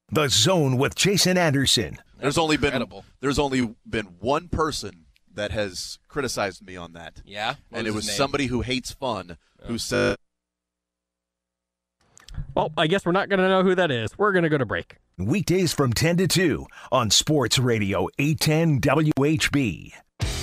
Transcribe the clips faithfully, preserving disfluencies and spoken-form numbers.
The Zone with Jason Anderson. There's only incredible. been there's only been one person that has criticized me on that. Yeah? What and was it was his name? somebody who hates fun who said, Well, I guess we're not going to know who that is. We're going to go to break. Weekdays from ten to two on Sports Radio eight ten W H B.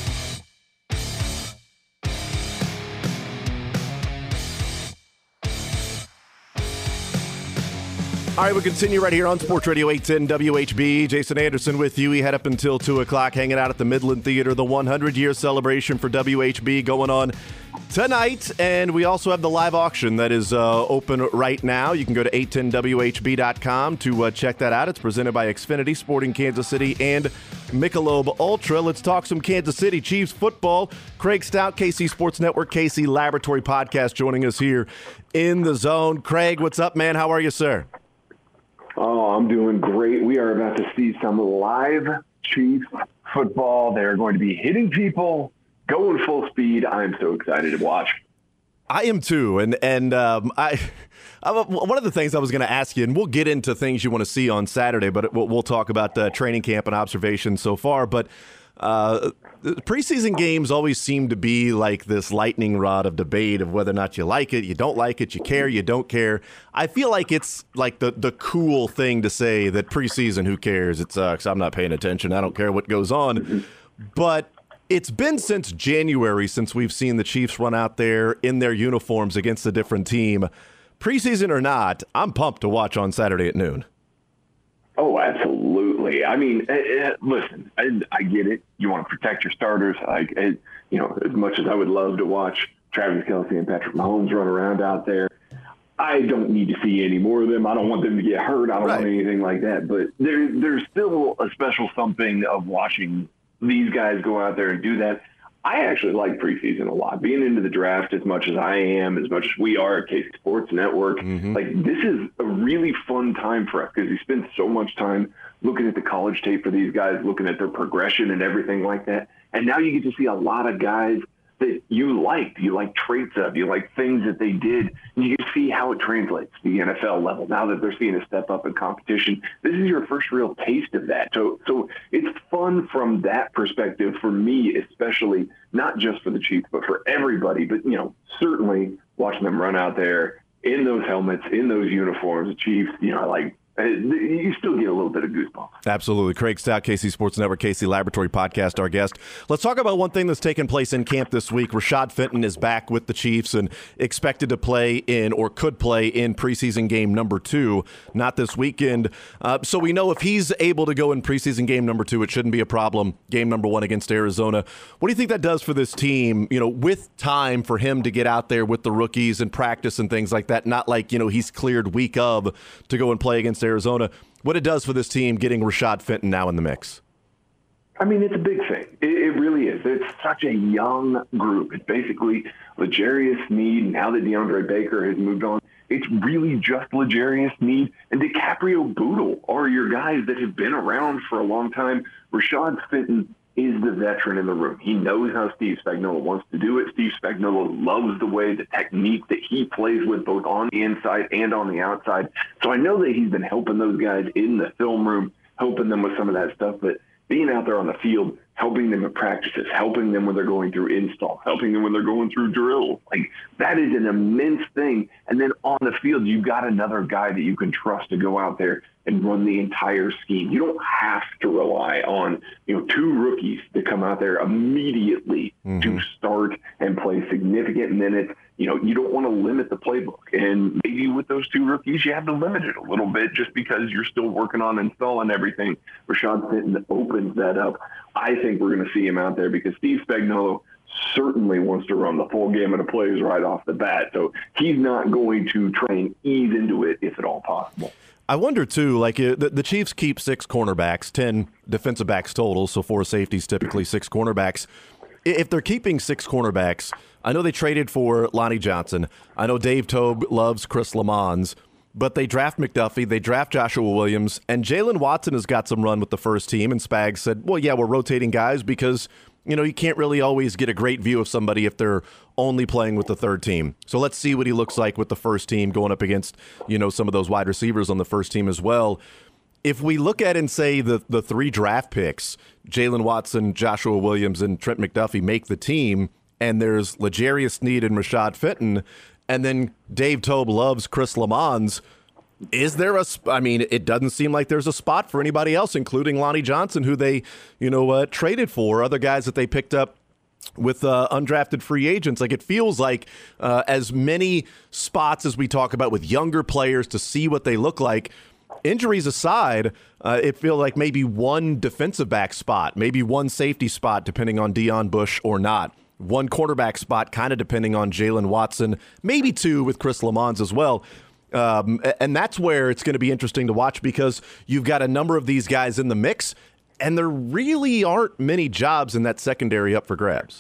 All right, we'll continue right here on Sports Radio eight ten W H B. Jason Anderson with you. We head up until two o'clock, hanging out at the Midland Theater. The one hundred year celebration for W H B going on tonight. And we also have the live auction that is uh, open right now. You can go to eight ten W H B dot com to uh, check that out. It's presented by Xfinity, Sporting Kansas City, and Michelob Ultra. Let's talk some Kansas City Chiefs football. Craig Stout, K C Sports Network, K C Laboratory Podcast, joining us here in the Zone. Craig, what's up, man? How are you, sir? Oh, I'm doing great. We are about to see some live Chiefs football. They're going to be hitting people, going full speed. I'm so excited to watch. I am too, and and um, I, I one of the things I was going to ask you, and we'll get into things you want to see on Saturday, but we'll, we'll talk about uh, training camp and observations so far. But uh, preseason games always seem to be like this lightning rod of debate of whether or not you like it, you don't like it, you care, you don't care. I feel like it's like the the cool thing to say that preseason, who cares? It sucks. I'm not paying attention. I don't care what goes on, but it's been since January since we've seen the Chiefs run out there in their uniforms against a different team. Preseason or not, I'm pumped to watch on Saturday at noon. Oh, absolutely. I mean, uh, uh, listen, I, I get it. You want to protect your starters. Like, uh, you know, as much as I would love to watch Travis Kelce and Patrick Mahomes run around out there, I don't need to see any more of them. I don't want them to get hurt. I don't Right. want anything like that. But there, there's still a special something of watching these guys go out there and do that. I actually like preseason a lot. Being into the draft as much as I am, as much as we are at K C Sports Network, Mm-hmm. like this is a really fun time for us because we spend so much time looking at the college tape for these guys, looking at their progression and everything like that. And now you get to see a lot of guys that you liked, you like traits of, you like things that they did, and you can see how it translates to the N F L level. Now that they're seeing a step up in competition, this is your first real taste of that. So, so it's fun from that perspective for me, especially not just for the Chiefs, but for everybody. But you know, certainly watching them run out there in those helmets, in those uniforms, the Chiefs, you know, like. You still get a little bit of goosebumps. Absolutely. Craig Stout, K C Sports Network, K C Laboratory Podcast, our guest. Let's talk about one thing that's taken place in camp this week. Rashad Fenton is back with the Chiefs and expected to play in, or could play in, preseason game number two, not this weekend. Uh, so we know if he's able to go in preseason game number two, it shouldn't be a problem. Game number one against Arizona. What do you think that does for this team, you know, with time for him to get out there with the rookies and practice and things like that? Not like, you know, he's cleared week of to go and play against Arizona. What it does for this team getting Rashad Fenton now in the mix? I mean, it's a big thing. It, it really is. It's such a young group. It's basically L'Jarius Sneed. Now that DeAndre Baker has moved on, it's really just L'Jarius Sneed and DiCaprio Bootle are your guys that have been around for a long time. Rashad Fenton is the veteran in the room. He knows how Steve Spagnuolo wants to do it. Steve Spagnuolo loves the way, the technique that he plays with both on the inside and on the outside. So I know that he's been helping those guys in the film room, helping them with some of that stuff, but being out there on the field, helping them at practices, helping them when they're going through install, helping them when they're going through drill, like that is an immense thing. And then on the field, you've got another guy that you can trust to go out there and run the entire scheme. You don't have to rely on, you know, two rookies to come out there immediately mm-hmm. to start and play significant minutes. You know, you don't want to limit the playbook. And maybe with those two rookies, you have to limit it a little bit just because you're still working on installing everything. Rashad Fenton opens that up. I think we're going to see him out there because Steve Spagnuolo certainly wants to run the full gamut of plays right off the bat. So he's not going to try and ease into it if at all possible. I wonder, too, like uh, the, the Chiefs keep six cornerbacks, ten defensive backs total, so four safeties, typically six cornerbacks. If they're keeping six cornerbacks, I know they traded for Lonnie Johnson. I know Dave Tobe loves Chris Lamons, but they draft McDuffie, they draft Joshua Williams, and Jalen Watson has got some run with the first team, and Spags said, well, yeah, we're rotating guys because, you know, you can't really always get a great view of somebody if they're only playing with the third team. So let's see what he looks like with the first team going up against, you know, some of those wide receivers on the first team as well. if we look at and say the, the three draft picks, Jalen Watson, Joshua Williams, and Trent McDuffie make the team, and there's L'Jarius Sneed and Rashad Fenton, and then Dave Toub loves Chris Lamons, is there a – I mean, it doesn't seem like there's a spot for anybody else, including Lonnie Johnson, who they, you know, uh, traded for, other guys that they picked up with uh, undrafted free agents. Like, it feels like uh, as many spots as we talk about with younger players to see what they look like, injuries aside, uh, it feels like maybe one defensive back spot, maybe one safety spot, depending on Deion Bush or not. One quarterback spot, kind of depending on Jalen Watson, maybe two with Chris Lamons as well. Um, and that's where it's going to be interesting to watch, because you've got a number of these guys in the mix, and there really aren't many jobs in that secondary up for grabs.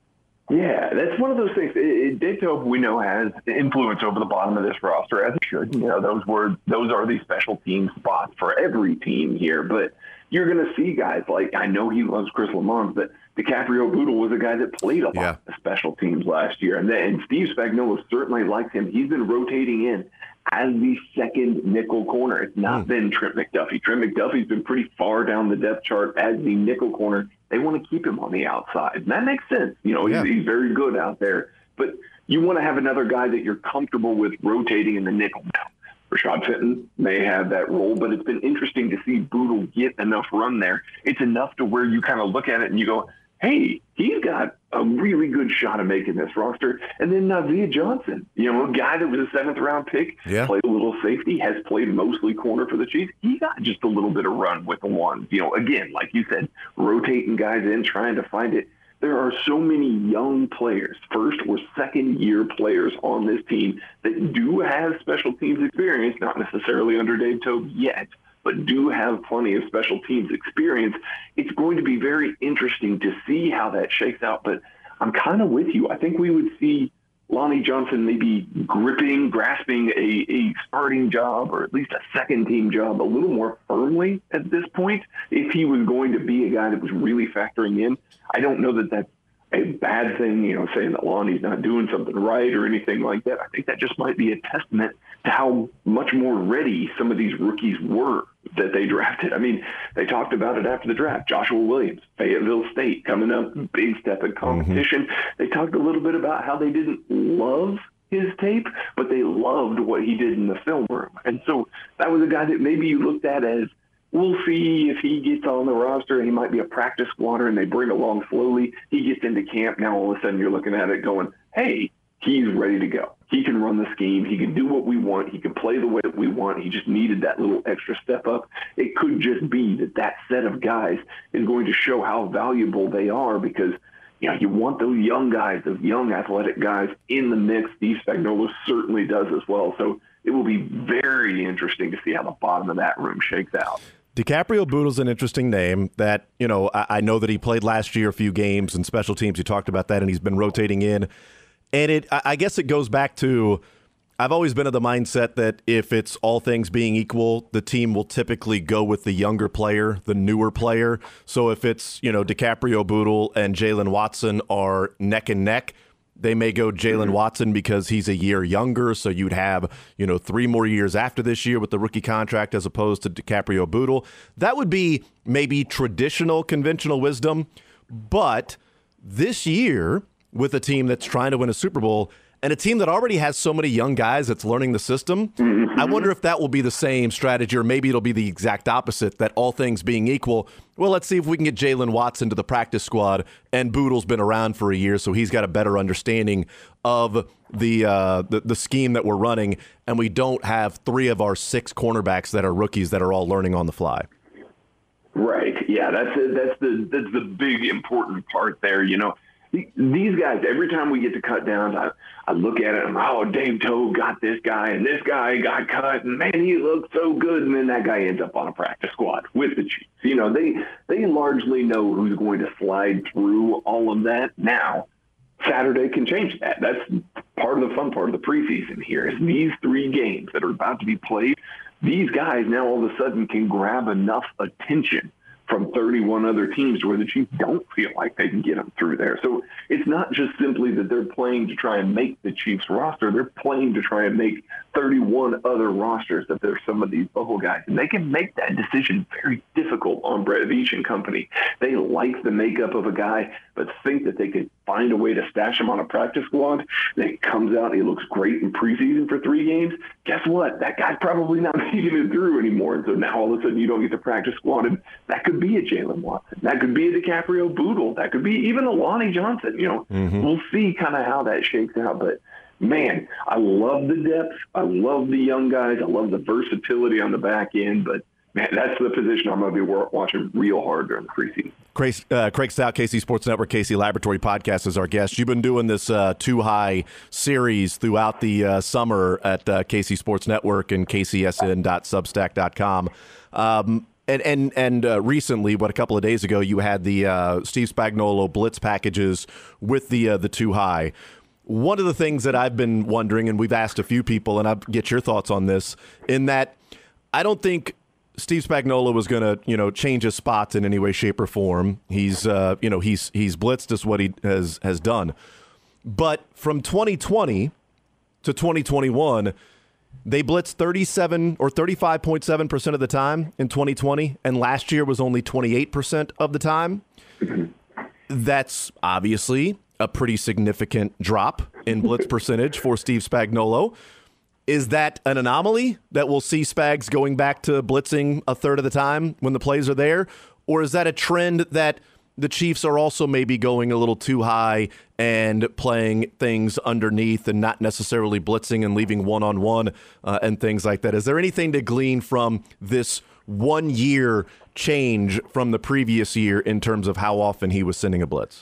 Yeah, that's one of those things. Dave Toub, we know, has influence over the bottom of this roster, as it should. You know, those were those are the special team spots for every team here. But you're going to see guys like, I know he loves Chris Lamons, but DiCaprio Bootle was a guy that played a lot yeah. of special teams last year. And, then, and Steve Spagnuolo certainly likes him. He's been rotating in as the second nickel corner. It's not mm. been Trent McDuffie. Trent McDuffie's been pretty far down the depth chart as the nickel corner. They want to keep him on the outside. And that makes sense. You know, yeah. he's, he's very good out there. But you want to have another guy that you're comfortable with rotating in the nickel now. Rashad Fenton may have that role, but it's been interesting to see Bootle get enough run there. It's enough to where you kind of look at it and you go, hey, he's got a really good shot of making this roster. And then Nazeeh Johnson, you know, a guy that was a seventh-round pick, yeah. played a little safety, has played mostly corner for the Chiefs. He got just a little bit of run with the ones. You know, again, like you said, rotating guys in, trying to find it. There are so many young players, first or second-year players on this team that do have special teams experience, not necessarily under Dave Toub yet, but do have plenty of special teams experience. It's going to be very interesting to see how that shakes out. But I'm kind of with you. I think we would see Lonnie Johnson maybe gripping, grasping a, a starting job or at least a second-team job a little more firmly at this point if he was going to be a guy that was really factoring in. I don't know that that's a bad thing, you know, saying that Lonnie's not doing something right or anything like that. I think that just might be a testament to how much more ready some of these rookies were that they drafted. I mean, they talked about it after the draft. Joshua Williams, Fayetteville State, coming up, big step in competition. Mm-hmm. They talked a little bit about how they didn't love his tape, but they loved what he did in the film room. And so that was a guy that maybe you looked at as, we'll see if he gets on the roster. He might be a practice squatter, and they bring along slowly. He gets into camp. Now all of a sudden you're looking at it going, hey, he's ready to go. He can run the scheme. He can do what we want. He can play the way that we want. He just needed that little extra step up. It could just be that that set of guys is going to show how valuable they are, because you know, you want those young guys, those young athletic guys in the mix. Steve Spagnuolo certainly does as well. So it will be very interesting to see how the bottom of that room shakes out. DiCaprio Bootle's an interesting name that, you know, I, I know that he played last year a few games and special teams. You talked about that, and he's been rotating in. And it, I, I guess it goes back to, I've always been of the mindset that if it's all things being equal, the team will typically go with the younger player, the newer player. So if it's, you know, DiCaprio Bootle and Jalen Watson are neck and neck, they may go Jalen Watson because he's a year younger, so you'd have, you know, three more years after this year with the rookie contract as opposed to DiCaprio Bootle. That would be maybe traditional, conventional wisdom. But this year, with a team that's trying to win a Super Bowl and a team that already has so many young guys that's learning the system, mm-hmm. I wonder if that will be the same strategy, or maybe it'll be the exact opposite, that all things being equal, well, let's see if we can get Jalen Watson to the practice squad, and Bootle's been around for a year, so he's got a better understanding of the, uh, the the scheme that we're running, and we don't have three of our six cornerbacks that are rookies that are all learning on the fly. Right. Yeah, that's a, that's the that's the big important part there, you know. These guys, every time we get to cut downs, I, I look at it and, oh, Dave Toub got this guy, and this guy got cut, and, man, he looked so good, and then that guy ends up on a practice squad with the Chiefs. You know, they, they largely know who's going to slide through all of that. Now, Saturday can change that. That's part of the fun part of the preseason here is these three games that are about to be played, these guys now all of a sudden can grab enough attention from thirty-one other teams where the Chiefs don't feel like they can get them through there. So it's not just simply that they're playing to try and make the Chiefs roster. They're playing to try and make thirty-one other rosters if there's some of these bubble guys. And they can make that decision very difficult on Brett Veach and company. They like the makeup of a guy, but think that they could find a way to stash him on a practice squad. Then he comes out and he looks great in preseason for three games. Guess what? That guy's probably not making it through anymore. And so now all of a sudden you don't get the practice squad. And that could be a Jalen Watson. That could be a DiCaprio Bootle. That could be even a Lonnie Johnson. You know, mm-hmm. We'll see kind of how that shakes out. But, man, I love the depth. I love the young guys. I love the versatility on the back end. But, man, that's the position I'm going to be watching real hard during the preseason. Craig, uh, Craig Stout, K C Sports Network, K C Laboratory Podcast is our guest. You've been doing this uh, Too High series throughout the uh, summer at uh, K C Sports Network and K C S N dot substack dot com. Um, and and, and uh, recently, what, a couple of days ago, you had the uh, Steve Spagnuolo blitz packages with the uh, the Too High. One of the things that I've been wondering, and we've asked a few people, and I'll get your thoughts on this, in that I don't think Steve Spagnuolo was going to, you know, change his spots in any way, shape, or form. He's, uh, you know, he's he's blitzed us what he has has done. But from twenty twenty to twenty twenty-one, they blitzed thirty-seven or thirty-five point seven percent of the time in twenty twenty, and last year was only twenty-eight percent of the time. That's obviously a pretty significant drop in blitz percentage for Steve Spagnuolo. Is that an anomaly that we'll see Spags going back to blitzing a third of the time when the plays are there? Or is that a trend that the Chiefs are also maybe going a little too high and playing things underneath and not necessarily blitzing and leaving one-on-one uh, and things like that? Is there anything to glean from this one-year change from the previous year in terms of how often he was sending a blitz?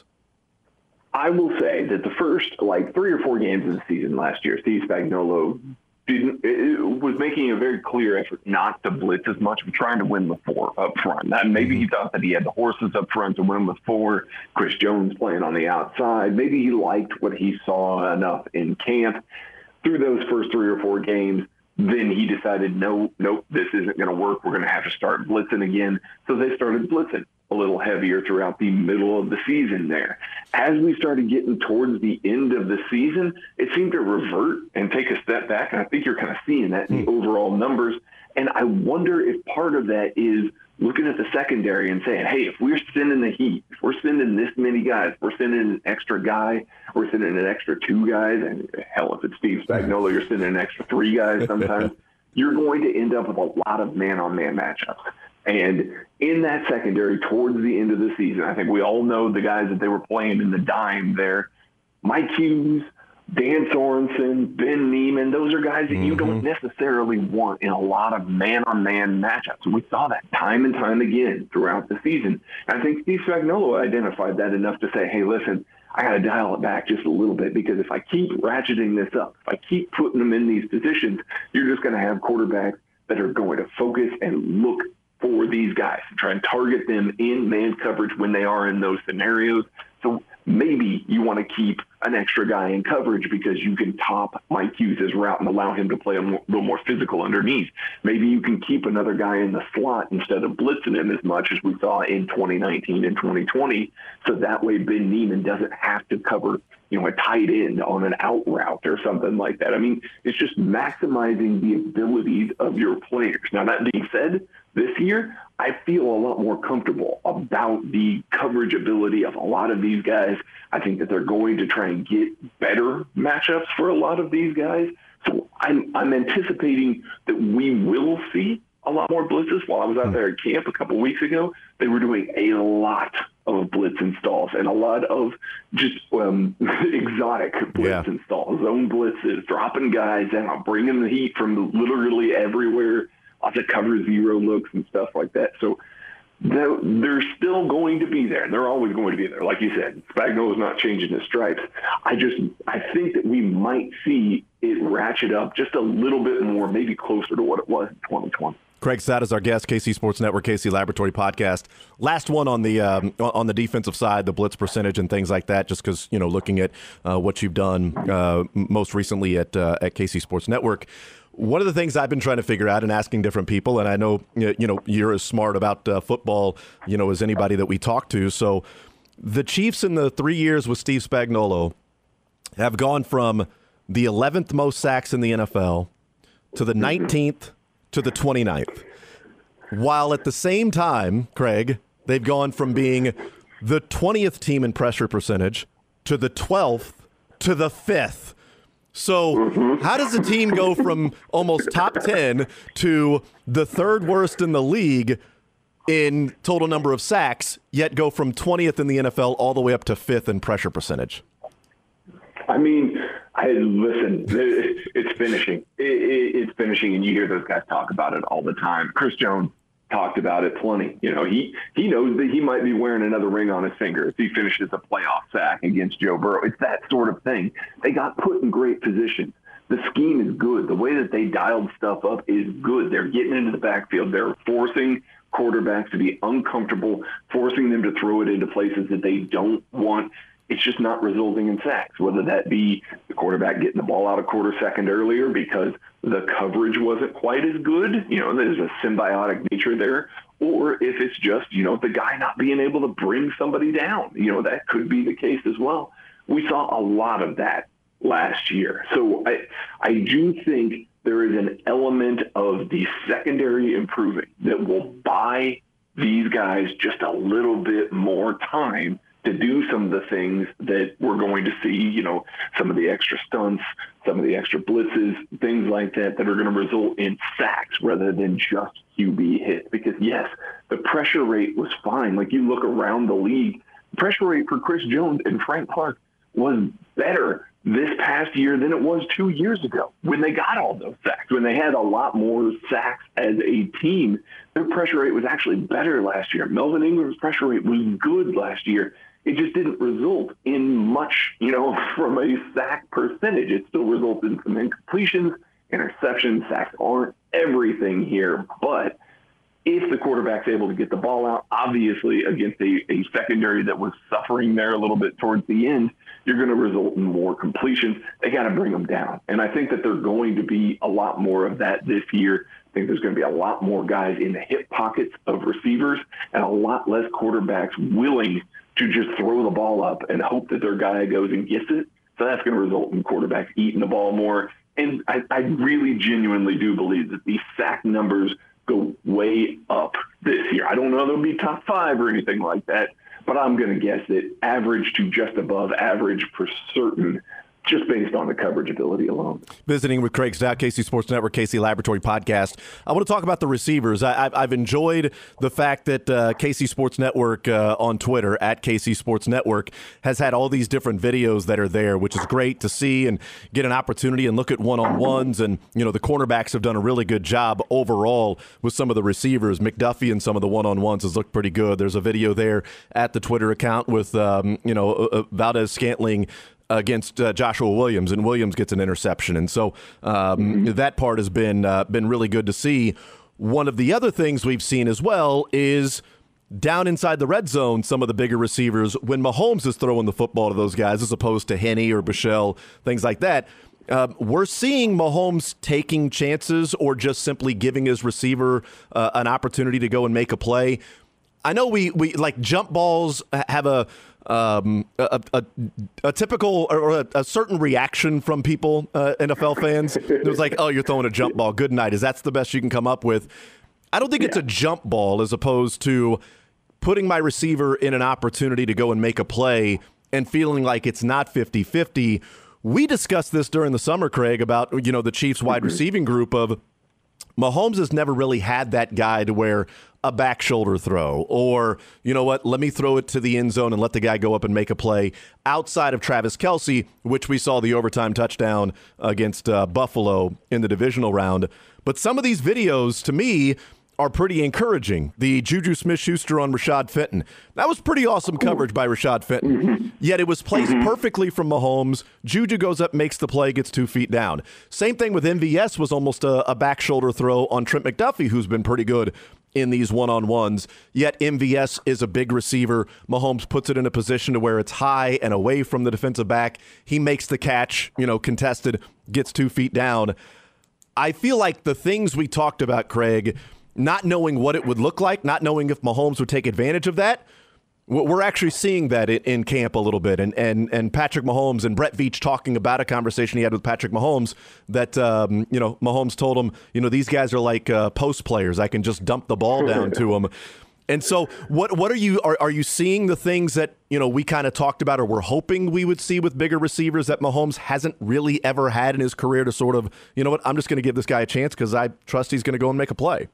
I will say that the first, like, three or four games of the season last year, Steve Spagnuolo didn't, it was making a very clear effort not to blitz as much, but trying to win the four up front. That maybe he thought that he had the horses up front to win with four, Chris Jones playing on the outside. Maybe he liked what he saw enough in camp. Through those first three or four games, then he decided, no, nope, this isn't going to work. We're going to have to start blitzing again. So they started blitzing a little heavier throughout the middle of the season there. As we started getting towards the end of the season, it seemed to revert and take a step back, and I think you're kind of seeing that in the overall numbers. And I wonder if part of that is looking at the secondary and saying, hey, if we're sending the heat, if we're sending this many guys, if we're sending an extra guy, we're sending an extra two guys, and hell, if it's Steve Spagnuolo, you're sending an extra three guys sometimes, you're going to end up with a lot of man-on-man matchups. And in that secondary, towards the end of the season, I think we all know the guys that they were playing in the dime there. Mike Hughes, Dan Sorensen, Ben Neiman, those are guys that mm-hmm. you don't necessarily want in a lot of man-on-man matchups. And we saw that time and time again throughout the season. And I think Steve Spagnuolo identified that enough to say, hey, listen, I got to dial it back just a little bit, because if I keep ratcheting this up, if I keep putting them in these positions, you're just going to have quarterbacks that are going to focus and look for these guys and try and target them in man coverage when they are in those scenarios. So maybe you want to keep an extra guy in coverage because you can top Mike Hughes' route and allow him to play a more, little more physical underneath. Maybe you can keep another guy in the slot instead of blitzing him as much as we saw in twenty nineteen and twenty twenty. So that way Ben Neiman doesn't have to cover, you know, a tight end on an out route or something like that. I mean, it's just maximizing the abilities of your players. Now, that being said, this year, I feel a lot more comfortable about the coverage ability of a lot of these guys. I think that they're going to try and get better matchups for a lot of these guys. So I'm, I'm anticipating that we will see a lot more blitzes. While I was out there at camp a couple weeks ago, they were doing a lot of blitz installs and a lot of just um, exotic blitz yeah. installs, zone blitzes, dropping guys out, bringing the heat from literally everywhere, lots of cover zero looks and stuff like that. So they're, they're still going to be there. They're always going to be there. Like you said, Spagnuolo's not changing his stripes. I just, I think that we might see it ratchet up just a little bit more, maybe closer to what it was in twenty twenty. Craig Stout is our guest, K C Sports Network, K C Laboratory Podcast. Last one on the um, on the defensive side, the blitz percentage and things like that, just because, you know, looking at uh, what you've done uh, most recently at uh, at K C Sports Network. one of the things I've been trying to figure out and asking different people, and I know you know you're as smart about uh, football, you know, as anybody that we talk to. So the Chiefs in the three years with Steve Spagnuolo have gone from the eleventh most sacks in the N F L to the nineteenth to the twenty-ninth. While at the same time, Craig, they've gone from being the twentieth team in pressure percentage to the twelfth to the fifth. So how does a team go from almost top ten to the third worst in the league in total number of sacks, yet go from twentieth in the N F L all the way up to fifth in pressure percentage? I mean, I listen, it's finishing. It, it, it's finishing, and you hear those guys talk about it all the time. Chris Jones talked about it plenty. You know, he, he knows that he might be wearing another ring on his finger if he finishes a playoff sack against Joe Burrow. It's that sort of thing. They got put in great positions. The scheme is good. The way that they dialed stuff up is good. They're getting into the backfield. They're forcing quarterbacks to be uncomfortable, forcing them to throw it into places that they don't want. It's just not resulting in sacks, whether that be the quarterback getting the ball out a quarter second earlier because the coverage wasn't quite as good. You know, there's a symbiotic nature there. Or if it's just, you know, the guy not being able to bring somebody down. You know, that could be the case as well. We saw a lot of that last year. So I, I do think there is an element of the secondary improving that will buy these guys just a little bit more time to do some of the things that we're going to see, you know, some of the extra stunts, some of the extra blitzes, things like that, that are going to result in sacks rather than just Q B hits. Because, yes, the pressure rate was fine. Like, you look around the league, the pressure rate for Chris Jones and Frank Clark was better this past year than it was two years ago when they got all those sacks. When they had a lot more sacks as a team, their pressure rate was actually better last year. Melvin Ingram's pressure rate was good last year. It just didn't result in much, you know, from a sack percentage. It still results in some incompletions, interceptions. Sacks aren't everything here. But if the quarterback's able to get the ball out, obviously against a, a secondary that was suffering there a little bit towards the end, you're going to result in more completions. They got to bring them down. And I think that there's going to be a lot more of that this year. I think there's going to be a lot more guys in the hip pockets of receivers and a lot less quarterbacks willing to just throw the ball up and hope that their guy goes and gets it. So that's going to result in quarterbacks eating the ball more. And I, I really genuinely do believe that these sack numbers go way up this year. I don't know they'll be top five or anything like that, but I'm going to guess that average to just above average for certain, just based on the coverage ability alone. Visiting with Craig Stout, K C Sports Network, K C Laboratory Podcast. I want to talk about the receivers. I, I've, I've enjoyed the fact that uh, K C Sports Network uh, on Twitter, at K C Sports Network, has had all these different videos that are there, which is great to see and get an opportunity and look at one-on-ones. And, you know, the cornerbacks have done a really good job overall with some of the receivers. McDuffie and some of the one-on-ones has looked pretty good. There's a video there at the Twitter account with, um, you know, uh, Valdez-Scantling against uh, Joshua Williams, and Williams gets an interception. And so um, mm-hmm. that part has been uh, been really good to see. One of the other things we've seen as well is down inside the red zone, some of the bigger receivers, when Mahomes is throwing the football to those guys as opposed to Henne or Bichelle, things like that, uh, we're seeing Mahomes taking chances or just simply giving his receiver uh, an opportunity to go and make a play. I know we, we like jump balls have a Um, a, a, a typical or a, a certain reaction from people, uh, N F L fans. It was like, oh, you're throwing a jump ball. Good night. Is that's the best you can come up with? I don't think yeah. it's a jump ball as opposed to putting my receiver in an opportunity to go and make a play and feeling like it's not fifty-fifty. We discussed this during the summer, Craig, about, you know, the Chiefs wide receiving group of Mahomes has never really had that guy to where a back shoulder throw or, you know what, let me throw it to the end zone and let the guy go up and make a play outside of Travis Kelce, which we saw the overtime touchdown against uh, Buffalo in the divisional round. But some of these videos, to me, are pretty encouraging. The Juju Smith-Schuster on Rashad Fenton. That was pretty awesome coverage by Rashad Fenton. Yet it was placed perfectly from Mahomes. Juju goes up, makes the play, gets two feet down. Same thing with M V S was almost a, a back shoulder throw on Trent McDuffie, who's been pretty good in these one-on-ones. Yet M V S is a big receiver. Mahomes puts it in a position to where it's high and away from the defensive back. He makes the catch, you know, contested, gets two feet down. I feel like the things we talked about, Craig, not knowing what it would look like, not knowing if Mahomes would take advantage of that, we're actually seeing that in camp a little bit. And and and Patrick Mahomes and Brett Veach talking about a conversation he had with Patrick Mahomes that, um, you know, Mahomes told him, you know, these guys are like uh, post players. I can just dump the ball down to them. And so what what are you are, are you seeing the things that, you know, we kind of talked about or we're hoping we would see with bigger receivers that Mahomes hasn't really ever had in his career to sort of, you know what, I'm just going to give this guy a chance because I trust he's going to go and make a play?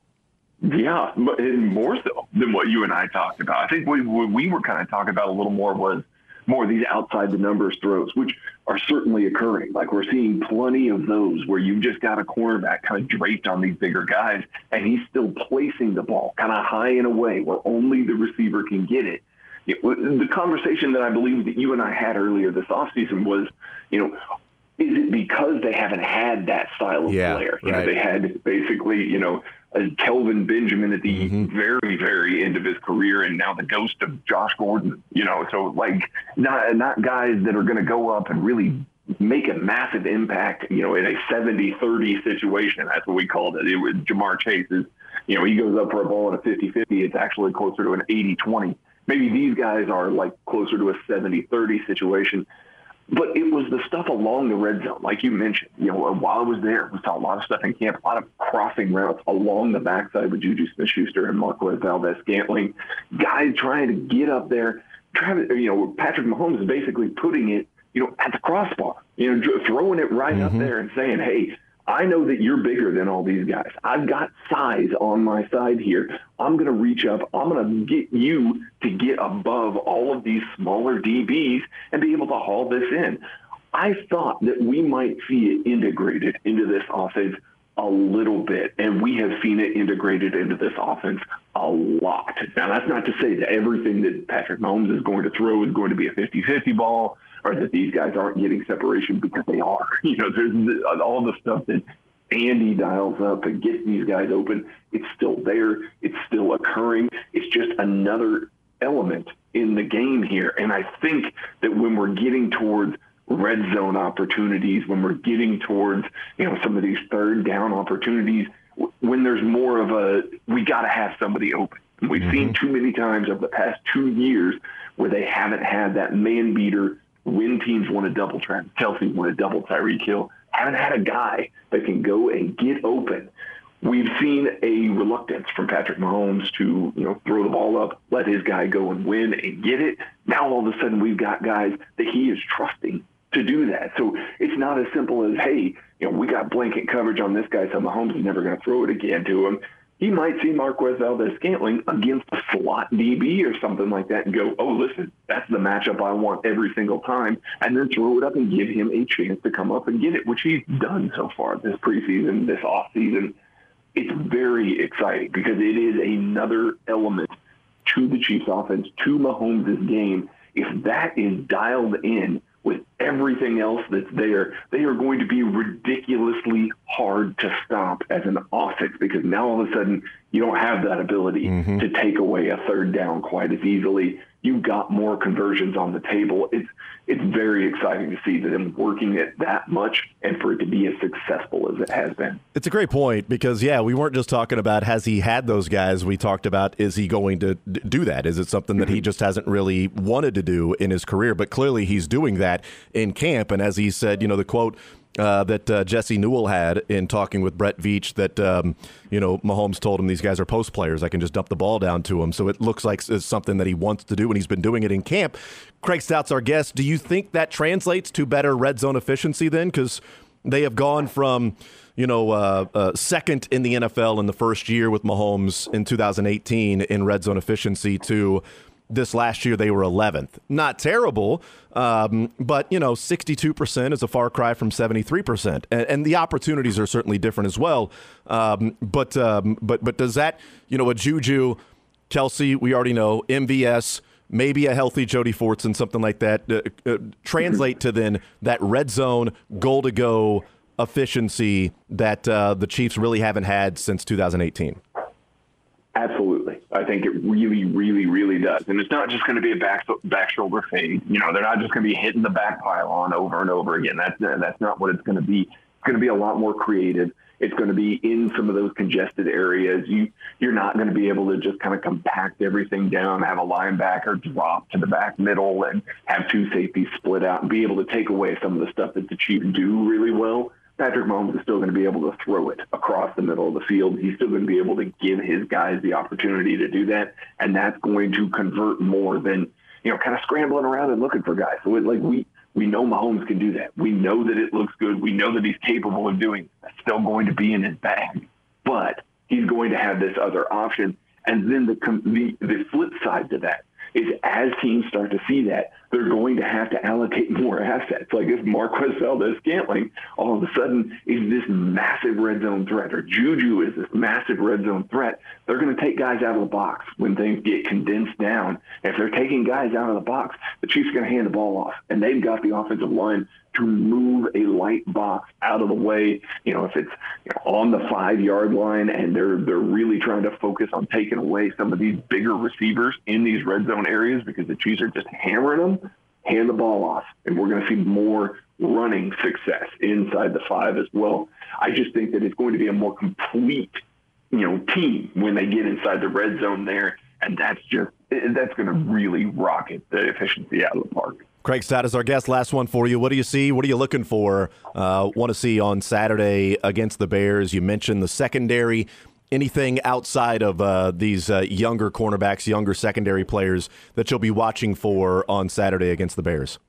Yeah, and more so than what you and I talked about. I think what we were kind of talking about a little more was more of these outside the numbers throws, which are certainly occurring. Like we're seeing plenty of those where you've just got a cornerback kind of draped on these bigger guys, and he's still placing the ball kind of high and away where only the receiver can get it. It, the conversation that I believe that you and I had earlier this offseason was, you know, is it because they haven't had that style of yeah, player? You right. know, they had basically, you know, a Kelvin Benjamin at the mm-hmm. very, very end of his career, and now the ghost of Josh Gordon. You know, so like not not guys that are going to go up and really make a massive impact. You know, in a seventy thirty situation, that's what we called it. It was Jamar Chase is, you know, he goes up for a ball at a fifty fifty. It's actually closer to an eighty twenty. Maybe these guys are like closer to a seventy thirty situation. But it was the stuff along the red zone, like you mentioned. You know, while I was there, we saw a lot of stuff in camp, a lot of crossing routes along the backside with Juju Smith-Schuster and Marquez Valdes-Scantling. Guys trying to get up there. Travis, you know, Patrick Mahomes is basically putting it, you know, at the crossbar. You know, throwing it right mm-hmm. up there and saying, hey, I know that you're bigger than all these guys. I've got size on my side here. I'm going to reach up. I'm going to get you to get above all of these smaller D Bs and be able to haul this in. I thought that we might see it integrated into this offense a little bit, and we have seen it integrated into this offense a lot. Now, that's not to say that everything that Patrick Mahomes is going to throw is going to be a fifty fifty ball, or that these guys aren't getting separation, because they are. You know, there's all the stuff that Andy dials up and gets these guys open. It's still there. It's still occurring. It's just another element in the game here. And I think that when we're getting towards red zone opportunities, when we're getting towards, you know, some of these third down opportunities, when there's more of a, we got to have somebody open. We've mm-hmm. seen too many times over the past two years where they haven't had that man beater when teams want to double Travis Kelce, want to double Tyreek Hill, haven't had a guy that can go and get open. We've seen a reluctance from Patrick Mahomes to, you know, throw the ball up, let his guy go and win and get it. Now all of a sudden we've got guys that he is trusting to do that. So it's not as simple as, hey, you know, we got blanket coverage on this guy, so Mahomes is never going to throw it again to him. He might see Marquez Valdes-Scantling against a slot D B or something like that and go, oh, listen, that's the matchup I want every single time, and then throw it up and give him a chance to come up and get it, which he's done so far this preseason, this offseason. It's very exciting because it is another element to the Chiefs offense, to Mahomes' game. If that is dialed in with everything else that's there, they are going to be ridiculously hard to stop as an offense, because now all of a sudden you don't have that ability mm-hmm. to take away a third down quite as easily. You've got more conversions on the table. It's it's very exciting to see them working it that much and for it to be as successful as it has been. It's a great point because, yeah, we weren't just talking about has he had those guys. We talked about is he going to do that? Is it something that he just hasn't really wanted to do in his career? But clearly he's doing that in camp. And as he said, you know, the quote Uh, that uh, Jesse Newell had in talking with Brett Veach that, um, you know, Mahomes told him these guys are post players. I can just dump the ball down to them. So it looks like it's something that he wants to do, and he's been doing it in camp. Craig Stout's our guest. Do you think that translates to better red zone efficiency then? Because they have gone from, you know, uh, uh, second in the N F L in the first year with Mahomes in two thousand eighteen in red zone efficiency to this last year they were eleventh. Not terrible, um, but, you know, sixty-two percent is a far cry from seventy-three percent. And, and the opportunities are certainly different as well. Um, but, um, but but does that, you know, a Juju, Kelce, we already know, M V S, maybe a healthy Jody Fortson, something like that, uh, uh, translate to then that red zone, goal-to-go efficiency that uh, the Chiefs really haven't had since two thousand eighteen? Absolutely. I think it really, really, really does. And it's not just going to be a back back shoulder fade. You know, they're not just going to be hitting the back pylon over and over again. That's, that's not what it's going to be. going to be a lot more creative. It's going to be in some of those congested areas. You, you're not going to be able to just kind of compact everything down, have a linebacker drop to the back middle and have two safeties split out and be able to take away some of the stuff that the Chiefs do really well. Patrick Mahomes is still going to be able to throw it across the middle of the field. He's still going to be able to give his guys the opportunity to do that, and that's going to convert more than, you know, kind of scrambling around and looking for guys. So it, like we we know Mahomes can do that. We know that it looks good. We know that he's capable of doing it. That's still going to be in his bag, but he's going to have this other option. And then the the, the flip side to that is as teams start to see that, they're going to have to allocate more assets. Like if Marquez Valdes-Scantling all of a sudden is this massive red zone threat, or Juju is this massive red zone threat, they're going to take guys out of the box when things get condensed down. If they're taking guys out of the box, the Chiefs are going to hand the ball off, and they've got the offensive line to move a light box out of the way. You know, if it's you know, on the five-yard line and they're they're really trying to focus on taking away some of these bigger receivers in these red zone areas because the Chiefs are just hammering them, hand the ball off, and we're going to see more running success inside the five as well. I just think that it's going to be a more complete, you know, team when they get inside the red zone there, and that's just that's going to really rocket the efficiency out of the park. Craig Stout is our guest. Last one for you. What do you see? What are you looking for? Uh, want to see on Saturday against the Bears? You mentioned the secondary. Anything outside of uh, these uh, younger cornerbacks, younger secondary players that you'll be watching for on Saturday against the Bears?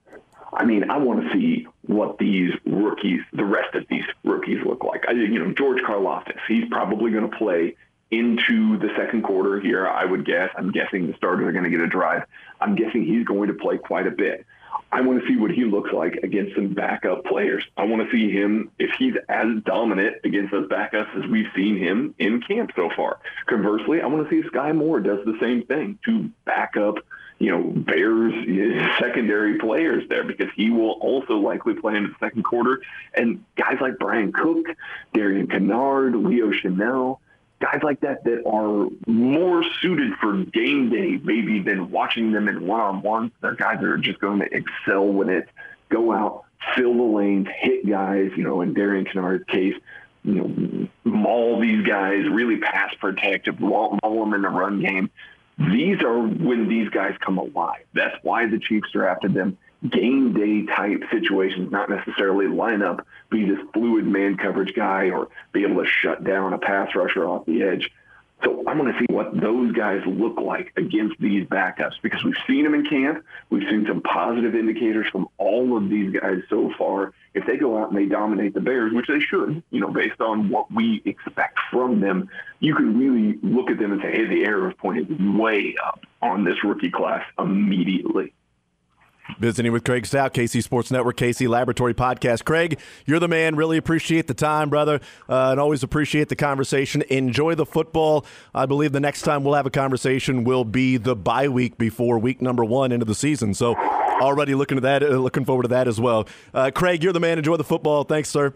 I mean, I want to see what these rookies, the rest of these rookies look like. I, you know, George Karlaftis, he's probably going to play into the second quarter here, I would guess. I'm guessing the starters are going to get a drive. I'm guessing he's going to play quite a bit. I want to see what he looks like against some backup players. I want to see him, if he's as dominant against those backups as we've seen him in camp so far. Conversely, I want to see if Sky Moore does the same thing to back up, you know, Bears secondary players there, because he will also likely play in the second quarter. And guys like Brian Cook, Darian Kennard, Leo Chanel, guys like that that are more suited for game day maybe than watching them in one-on-one. They're guys that are just going to excel when it's go out, fill the lanes, hit guys, you know, in Darian Kennard's case, you know, maul these guys, really pass protect, maul them in the run game. These are when these guys come alive. That's why the Chiefs drafted them. Game day type situations, not necessarily lineup, be this fluid man coverage guy or be able to shut down a pass rusher off the edge. So I'm going to see what those guys look like against these backups, because we've seen them in camp. We've seen some positive indicators from all of these guys so far. If they go out and they dominate the Bears, which they should, you know, based on what we expect from them, you can really look at them and say, hey, the arrow is pointed way up on this rookie class immediately. Visiting with Craig Stout, K C Sports Network, K C Laboratory Podcast. Craig, you're the man. Really appreciate the time, brother, uh, and always appreciate the conversation. Enjoy the football. I believe the next time we'll have a conversation will be the bye week before week number one into the season. So already looking to that, uh, looking forward to that as well. Uh, Craig, you're the man. Enjoy the football. Thanks, sir.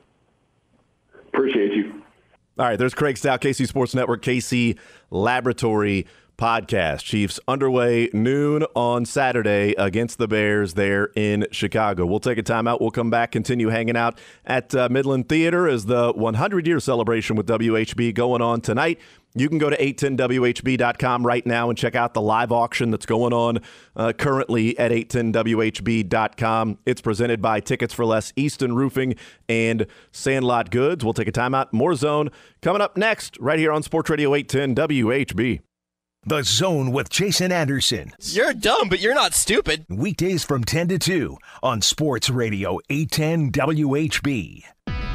Appreciate you. All right, there's Craig Stout, K C Sports Network, K C Laboratory Podcast. Chiefs underway noon on Saturday against the Bears there in Chicago. We'll take a timeout. We'll come back, continue hanging out at uh, Midland Theater as the one hundred year celebration with W H B going on tonight. You can go to eight ten W H B dot com right now and check out the live auction that's going on uh, currently at eight ten W H B dot com. It's presented by Tickets for Less, Easton Roofing, and Sandlot Goods. We'll take a timeout. More Zone coming up next right here on Sports Radio eight ten W H B. The Zone with Jason Anderson. You're dumb, but you're not stupid. Weekdays from ten to two on Sports Radio eight ten W H B.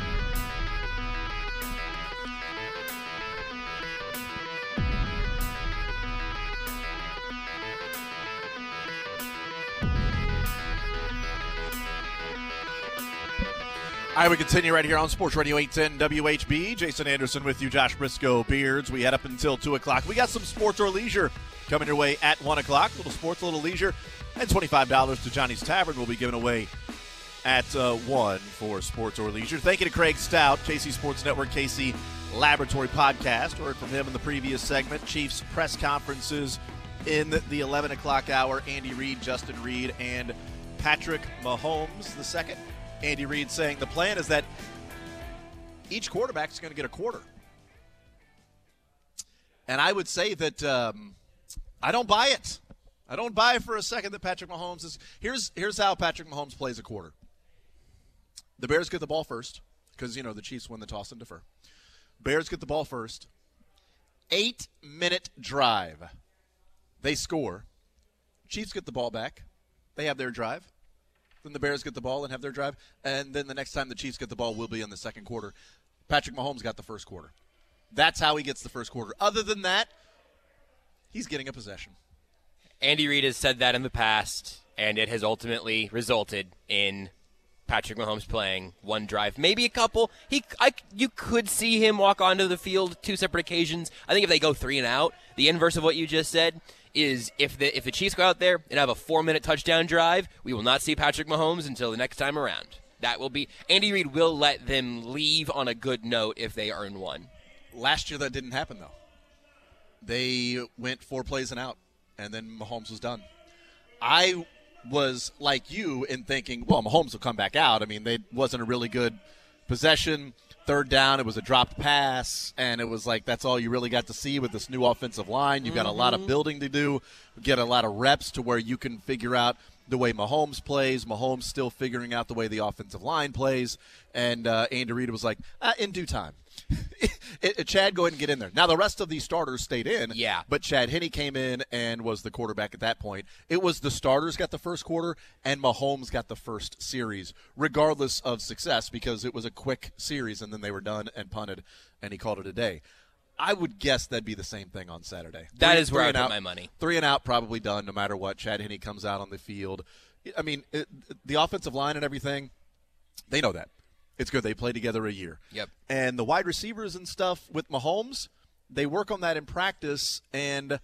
All right, we continue right here on Sports Radio eight ten W H B. Jason Anderson with you, Josh Briscoe, Beards. We head up until two o'clock. We got some sports or leisure coming your way at one o'clock. A little sports, a little leisure, and twenty-five dollars to Johnny's Tavern will be given away at uh, one for sports or leisure. Thank you to Craig Stout, K C Sports Network, K C Laboratory Podcast. Heard from him in the previous segment. Chiefs press conferences in the eleven o'clock hour. Andy Reid, Justin Reid, and Patrick Mahomes the second. Andy Reid saying the plan is that each quarterback is going to get a quarter. And I would say that um, I don't buy it. I don't buy it for a second that Patrick Mahomes is – here's here's how Patrick Mahomes plays a quarter. The Bears get the ball first because, you know, the Chiefs win the toss and defer. Bears get the ball first. Eight-minute drive. They score. Chiefs get the ball back. They have their drive. Then the Bears get the ball and have their drive. And then the next time the Chiefs get the ball will be in the second quarter. Patrick Mahomes got the first quarter. That's how he gets the first quarter. Other than that, he's getting a possession. Andy Reid has said that in the past, and it has ultimately resulted in Patrick Mahomes playing one drive, maybe a couple. He, I, you could see him walk onto the field two separate occasions. I think if they go three and out, the inverse of what you just said is if the if the Chiefs go out there and have a four-minute touchdown drive, we will not see Patrick Mahomes until the next time around. That will be Andy Reid will let them leave on a good note if they earn one. Last year that didn't happen though. They went four plays and out. And then Mahomes was done. I was like you in thinking, well, Mahomes will come back out. I mean, it wasn't a really good possession. Third down, it was a dropped pass, and it was like that's all you really got to see with this new offensive line. You've got mm-hmm. a lot of building to do, get a lot of reps to where you can figure out the way Mahomes plays. Mahomes still figuring out the way the offensive line plays. And uh, Andy Reid was like, ah, in due time. it, it, Chad, go ahead and get in there. Now, the rest of these starters stayed in. Yeah. But Chad Henne came in and was the quarterback at that point. It was the starters got the first quarter, and Mahomes got the first series, regardless of success, because it was a quick series, and then they were done and punted, and he called it a day. I would guess that'd be the same thing on Saturday. That three, is where I put out, my money. Three and out, probably done, no matter what. Chad Henne comes out on the field. I mean, it, the offensive line and everything, they know that. It's good. They play together a year. Yep. And the wide receivers and stuff with Mahomes, they work on that in practice, and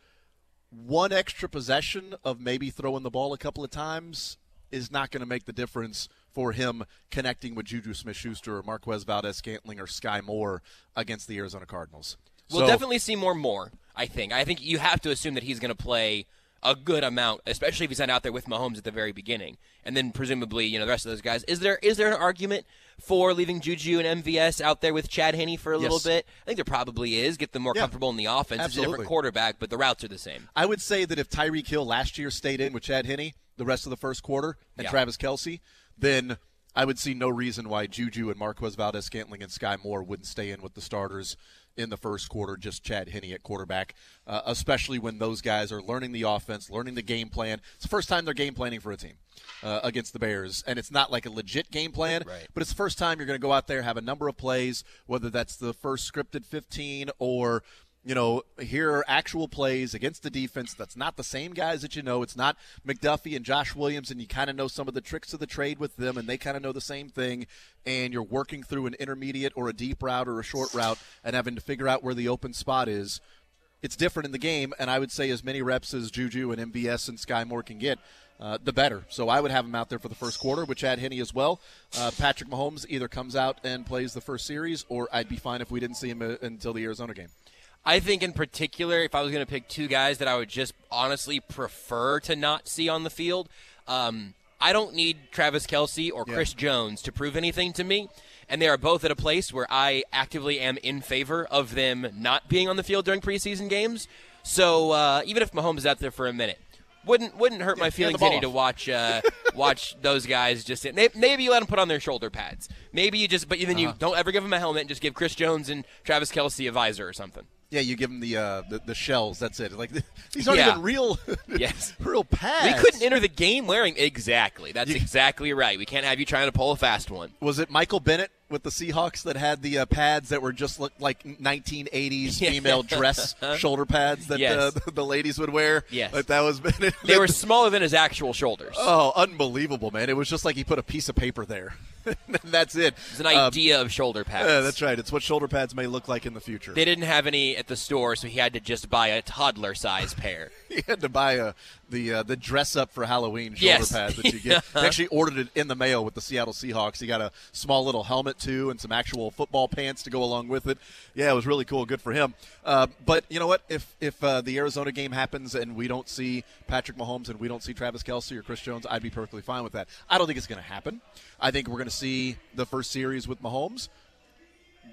one extra possession of maybe throwing the ball a couple of times is not going to make the difference for him connecting with Juju Smith-Schuster or Marquez Valdez-Scantling or Sky Moore against the Arizona Cardinals. We'll so, definitely see more more, I think. I think you have to assume that he's going to play a good amount, especially if he's not out there with Mahomes at the very beginning. And then presumably, you know, the rest of those guys. Is there is there an argument for leaving Juju and M V S out there with Chad Henne for a yes. little bit? I think there probably is. Get them more yeah. comfortable in the offense. Absolutely. It's a different quarterback, but the routes are the same. I would say that if Tyreek Hill last year stayed in with Chad Henne the rest of the first quarter and yeah. Travis Kelce, then I would see no reason why Juju and Marquez Valdez-Scantling and Sky Moore wouldn't stay in with the starters in the first quarter, just Chad Henne at quarterback, uh, especially when those guys are learning the offense, learning the game plan. It's the first time they're game planning for a team uh, against the Bears, and it's not like a legit game plan, right. but it's the first time you're going to go out there, have a number of plays, whether that's the first scripted fifteen or – you know, here are actual plays against the defense. That's not the same guys that you know. It's not McDuffie and Josh Williams, and you kind of know some of the tricks of the trade with them, and they kind of know the same thing, and you're working through an intermediate or a deep route or a short route and having to figure out where the open spot is. It's different in the game, and I would say as many reps as Juju and M V S and Sky Moore can get, uh, the better. So I would have him out there for the first quarter with Chad Henne as well. Uh, Patrick Mahomes either comes out and plays the first series, or I'd be fine if we didn't see him uh, until the Arizona game. I think in particular, if I was going to pick two guys that I would just honestly prefer to not see on the field, um, I don't need Travis Kelce or yeah. Chris Jones to prove anything to me. And they are both at a place where I actively am in favor of them not being on the field during preseason games. So uh, even if Mahomes is out there for a minute, wouldn't wouldn't hurt yeah, my feelings any off. to watch uh, watch those guys just sit. Maybe you let them put on their shoulder pads. Maybe you just, but then you uh-huh. don't ever give them a helmet and just give Chris Jones and Travis Kelce a visor or something. Yeah, you give them the uh, the, the shells. That's it. Like these aren't yeah. even real, yes, real pads. We couldn't enter the game wearing exactly. That's you, exactly right. We can't have you trying to pull a fast one. Was it Michael Bennett with the Seahawks that had the uh, pads that were just looked like nineteen eighties female dress shoulder pads that yes. uh, the, the ladies would wear? Yes, like that was Bennett. They were smaller than his actual shoulders. Oh, unbelievable, man! It was just like he put a piece of paper there. That's it. It's an idea um, of shoulder pads. Yeah, that's right. It's what shoulder pads may look like in the future. They didn't have any at the store, so he had to just buy a toddler-size pair. He had to buy a the uh, the dress up for Halloween shoulder yes. pads that you get. He actually ordered it in the mail with the Seattle Seahawks. He got a small little helmet too, and some actual football pants to go along with it. Yeah, it was really cool. Good for him. Uh, but you know what? If if uh, the Arizona game happens and we don't see Patrick Mahomes and we don't see Travis Kelce or Chris Jones, I'd be perfectly fine with that. I don't think it's going to happen. I think we're going to see the first series with Mahomes.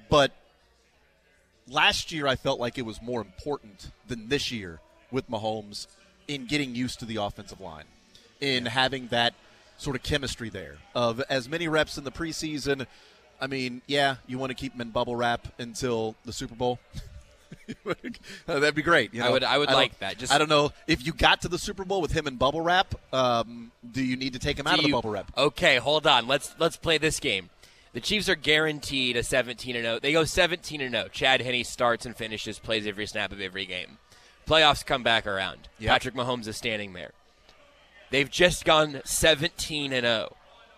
But last year I felt like it was more important than this year with Mahomes in getting used to the offensive line, in having that sort of chemistry there of as many reps in the preseason. I mean, yeah, you want to keep him in bubble wrap until the Super Bowl. That'd be great. You know? I would I would I like that. Just I don't know if you got to the Super Bowl with him in bubble wrap. Um, do you need to take him out of the you- bubble wrap? Okay, hold on. Let's let's play this game. The Chiefs are guaranteed a seventeen and oh. They go seventeen and oh. Chad Henne starts and finishes, plays every snap of every game. Playoffs come back around. Yep. Patrick Mahomes is standing there. They've just gone seventeen and oh.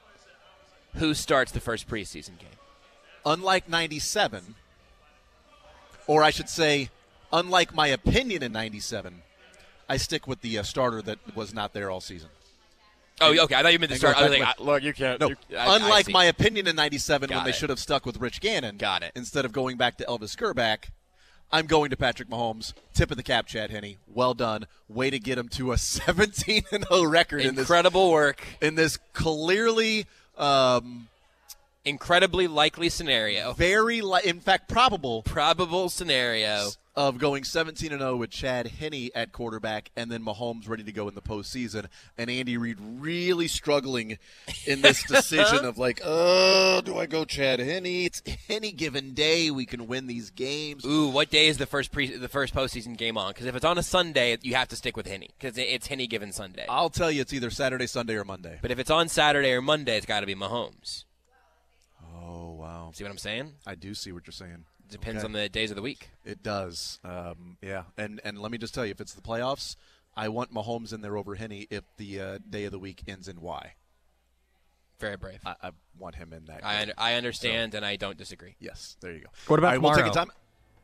Who starts the first preseason game? Unlike ninety-seven, or I should say, unlike my opinion in ninety-seven, I stick with the uh, starter that was not there all season. Oh, okay. I thought you meant the And start. go I was back like, with- I- look, you can't. No, you- I- I unlike see. my opinion in ninety-seven when Got they it. should have stuck with Rich Gannon. Got it. Instead of going back to Elvis Gerback, I'm going to Patrick Mahomes. Tip of the cap, Chad Henne. Well done. Way to get him to a seventeen and oh record in this, Incredible work. in this clearly um, Incredibly likely scenario. very, li- in fact, probable Probable scenario. of going seventeen and oh with Chad Henne at quarterback and then Mahomes ready to go in the postseason, and Andy Reid really struggling in this decision of like, oh, do I go Chad Henne? It's any given day we can win these games. Ooh, what day is the first pre the first postseason game on? Because if it's on a Sunday, you have to stick with Henne because it's Henne given Sunday. I'll tell you, it's either Saturday, Sunday, or Monday. But if it's on Saturday or Monday, it's got to be Mahomes. Oh, wow. See what I'm saying? I do see what you're saying. Depends Okay. on the days of the week. It does. Um, yeah. And and let me just tell you, if it's the playoffs, I want Mahomes in there over Henne if the uh, day of the week ends in Y. Very brave. I, I want him in that. I game. un- I understand and I don't disagree. Yes, there you go. What about All right, we'll take a tomorrow?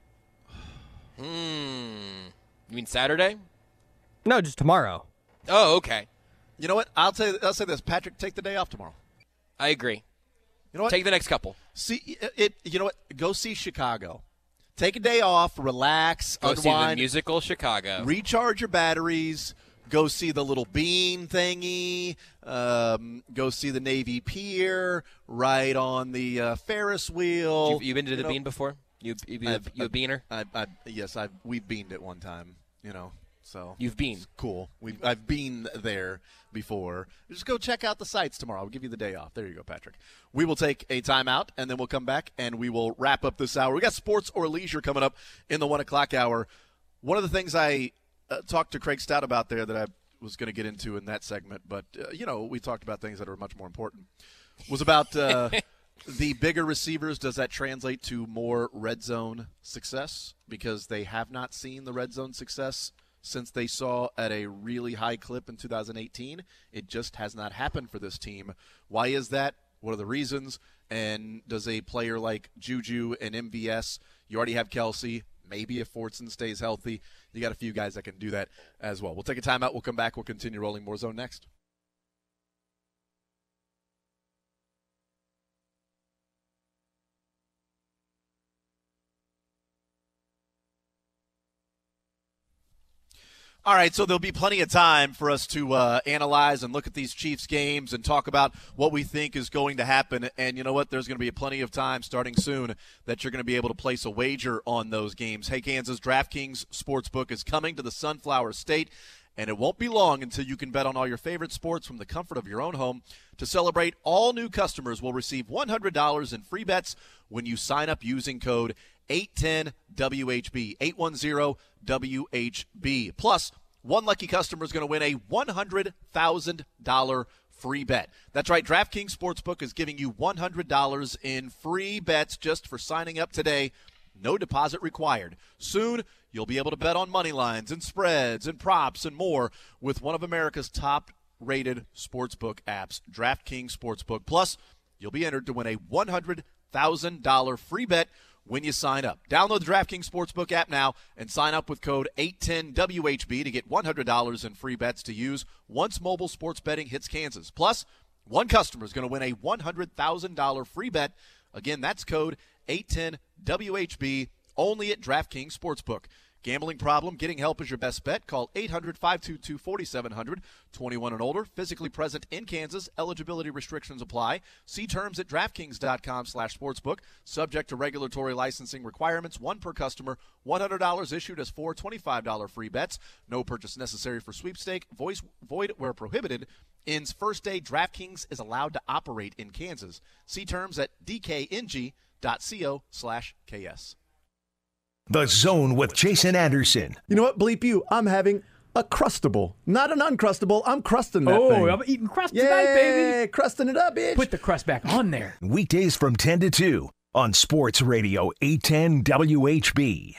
time. Hmm. You mean Saturday? No, just tomorrow. Oh, okay. You know what? I'll tell you. I'll say this. Patrick, take the day off tomorrow. I agree. You know what? Take the next couple. see it, it. You know what? Go see Chicago. Take a day off. Relax. Go see the unwind. musical Chicago. Recharge your batteries. Go see the little bean thingy. Um, go see the Navy Pier. Ride on the uh, Ferris wheel. You've, you've been to the You know, Bean before? You you, you, I've- you a beaner? I, I, yes, I we've beaned it one time. You know, so You've been. cool. We I've been there before. Just go check out the sites tomorrow. I'll give you the day off. There you go, Patrick. We will take a timeout, and then we'll come back, and we will wrap up this hour. We got sports or leisure coming up in the one o'clock hour. One of the things I uh, talked to Craig Stout about there that I was going to get into in that segment, but, uh, you know, we talked about things that are much more important, was about uh, the bigger receivers. Does that translate to more red zone success? Because they have not seen the red zone success since they saw at a really high clip in two thousand eighteen. It just has not happened for this team. Why is that? What are the reasons? And does a player like Juju and M V S, you already have Kelsey, maybe if Fortson stays healthy, you got a few guys that can do that as well. We'll take a timeout. We'll come back. We'll continue rolling more zone next. All right, so there'll be plenty of time for us to uh, analyze and look at these Chiefs games and talk about what we think is going to happen. And you know what? There's going to be plenty of time starting soon that you're going to be able to place a wager on those games. Hey, Kansas, DraftKings Sportsbook is coming to the Sunflower State, and it won't be long until you can bet on all your favorite sports from the comfort of your own home. To celebrate, all new customers will receive one hundred dollars in free bets when you sign up using code eight ten W H B, eight one zero W H B. Plus, one lucky customer is going to win a one hundred thousand dollars free bet. That's right, DraftKings Sportsbook is giving you one hundred dollars in free bets just for signing up today. No deposit required. Soon, you'll be able to bet on money lines and spreads and props and more with one of America's top-rated sportsbook apps, DraftKings Sportsbook. Plus, you'll be entered to win a one hundred thousand dollars free bet when you sign up. Download the DraftKings Sportsbook app now and sign up with code eight ten W H B to get one hundred dollars in free bets to use once mobile sports betting hits Kansas. Plus, one customer is going to win a one hundred thousand dollars free bet. Again, that's code eight ten W H B only at DraftKings Sportsbook. Gambling problem? Getting help is your best bet. Call eight hundred, five two two, four seven zero zero. twenty-one and older. Physically present in Kansas. Eligibility restrictions apply. See terms at DraftKings.com slash sportsbook. Subject to regulatory licensing requirements. One per customer. one hundred dollars issued as four twenty-five dollars free bets. No purchase necessary for sweepstake. Voice void where prohibited. Ends first day. DraftKings is allowed to operate in Kansas. See terms at dkng.co slash KS. The Zone with Jason Anderson. You know what? Bleep you. I'm having a Crustable. Not an Uncrustable. I'm crusting that oh, thing. Oh, I'm eating crust Yay, tonight, baby. Crusting it up, bitch. Put the crust back on there. Weekdays from ten to two on Sports Radio eight ten W H B.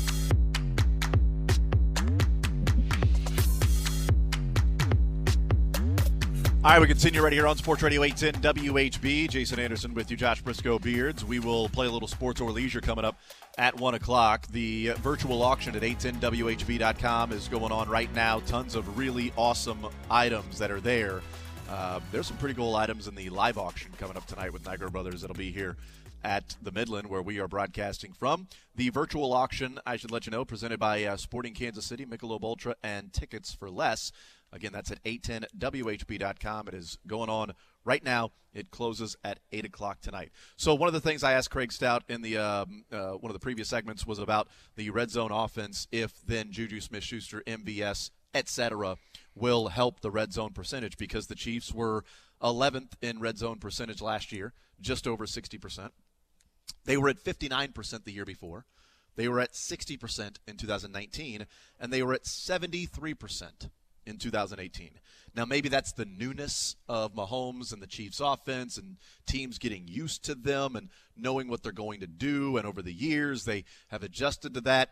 All right, we continue right here on Sports Radio eight ten W H B. Jason Anderson with you, Josh Briscoe Beards. We will play a little sports or leisure coming up at one o'clock. The virtual auction at eight ten W H B dot com is going on right now. Tons of really awesome items that are there. Uh, there's some pretty cool items in the live auction coming up tonight with Niagara Brothers. That'll be here at the Midland, where we are broadcasting from. The virtual auction, I should let you know, presented by uh, Sporting Kansas City, Michelob Ultra, and Tickets for Less. Again, that's at eight ten W H B dot com. It is going on right now. It closes at eight o'clock tonight. So one of the things I asked Craig Stout in the um, uh, one of the previous segments was about the red zone offense, if then Juju Smith-Schuster, M V S, et cetera, will help the red zone percentage, because the Chiefs were eleventh in red zone percentage last year, just over sixty percent. They were at fifty-nine percent the year before. They were at sixty percent in two thousand nineteen, and they were at seventy-three percent in two thousand eighteen. Now, maybe that's the newness of Mahomes and the Chiefs offense and teams getting used to them and knowing what they're going to do, and over the years they have adjusted to that.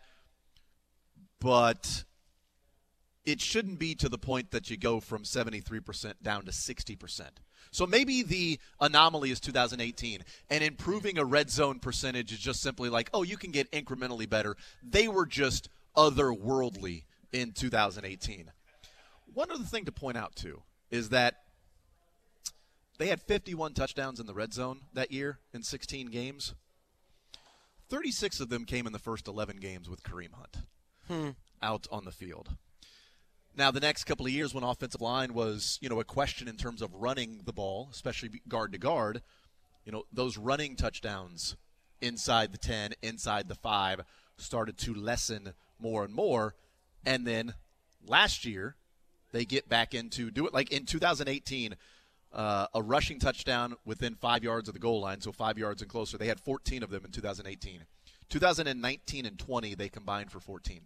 But it shouldn't be to the point that you go from seventy-three percent down to sixty percent. So maybe the anomaly is two thousand eighteen, and improving a red zone percentage is just simply like, oh, you can get incrementally better. They were just otherworldly in two thousand eighteen. One other thing to point out, too, is that they had fifty-one touchdowns in the red zone that year in sixteen games. thirty-six of them came in the first eleven games with Kareem Hunt hmm. out on the field. Now, the next couple of years when offensive line was, you know, a question in terms of running the ball, especially guard to guard, you know, those running touchdowns inside the ten, inside the five started to lessen more and more. And then last year, they get back into do it like in two thousand eighteen, uh, a rushing touchdown within five yards of the goal line, so five yards and closer. They had fourteen of them in two thousand eighteen. two thousand nineteen and twenty, they combined for fourteen.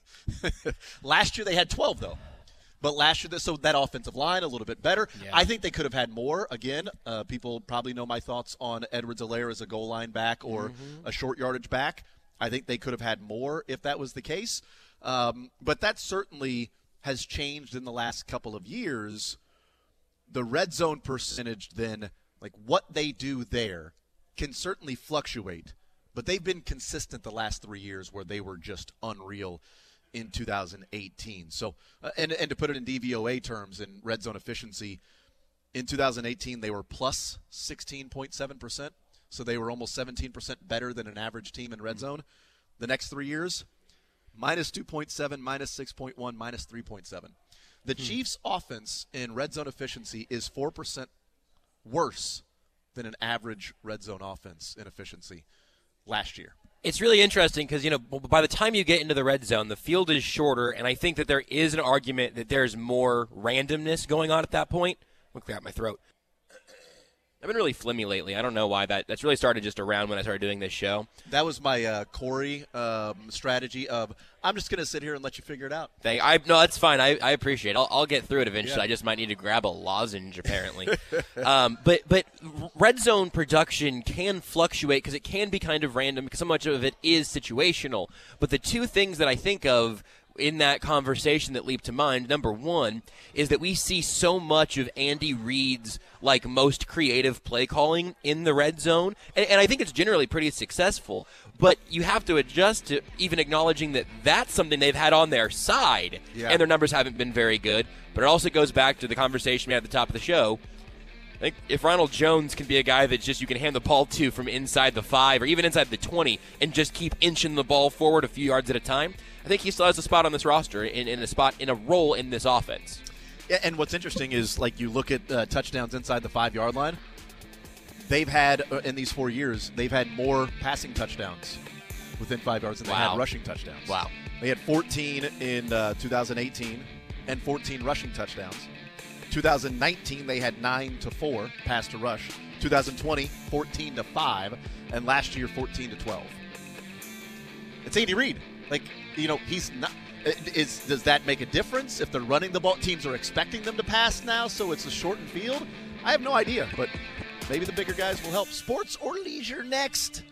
Last year they had twelve, though. But last year, so that offensive line, a little bit better. Yeah. I think they could have had more. Again, uh, people probably know my thoughts on Edwards-Helaire as a goal line back or mm-hmm. a short yardage back. I think they could have had more if that was the case. Um, but that certainly has changed in the last couple of years. The red zone percentage then, like what they do there, can certainly fluctuate. But they've been consistent the last three years where they were just unreal in two thousand eighteen. So, uh, and, and to put it in D V O A terms, in red zone efficiency, in two thousand eighteen they were plus sixteen point seven percent. So they were almost seventeen percent better than an average team in red zone. The next three years, minus two point seven, minus six point one, minus three point seven. The hmm. Chiefs' offense in red zone efficiency is four percent worse than an average red zone offense in efficiency last year. It's really interesting because, you know, by the time you get into the red zone, the field is shorter, and I think that there is an argument that there's more randomness going on at that point. I'm going to clear out my throat. I've been really flimmy lately. I don't know why. That That's really started just around when I started doing this show. That was my uh, Corey um, strategy of, I'm just going to sit here and let you figure it out. They, I, no, that's fine. I, I appreciate it. I'll, I'll get through it eventually. Yeah. I just might need to grab a lozenge, apparently. um, but, but red zone production can fluctuate because it can be kind of random because so much of it is situational. But the two things that I think of in that conversation that leap to mind, number one, is that we see so much of Andy Reid's like most creative play calling in the red zone, and, and I think it's generally pretty successful, but you have to adjust to even acknowledging that that's something they've had on their side, yeah. and their numbers haven't been very good. But it also goes back to the conversation we had at the top of the show. think if Ronald Jones can be a guy that just you can hand the ball to from inside the five or even inside the twenty and just keep inching the ball forward a few yards at a time, I think he still has a spot on this roster, in, in a spot, in a role in this offense. Yeah, and what's interesting is, like, you look at uh, touchdowns inside the five-yard line, they've had, uh, in these four years, they've had more passing touchdowns within five yards than they Wow. had rushing touchdowns. Wow. They had fourteen in uh, two thousand eighteen and fourteen rushing touchdowns. two thousand nineteen, they had nine to four pass to rush. two thousand twenty, fourteen to five, and last year, fourteen to twelve. It's Andy Reid. Like, you know, he's not. Is does that make a difference if they're running the ball? Teams are expecting them to pass now, so it's a shortened field. I have no idea, but maybe the bigger guys will help. Sports or leisure next.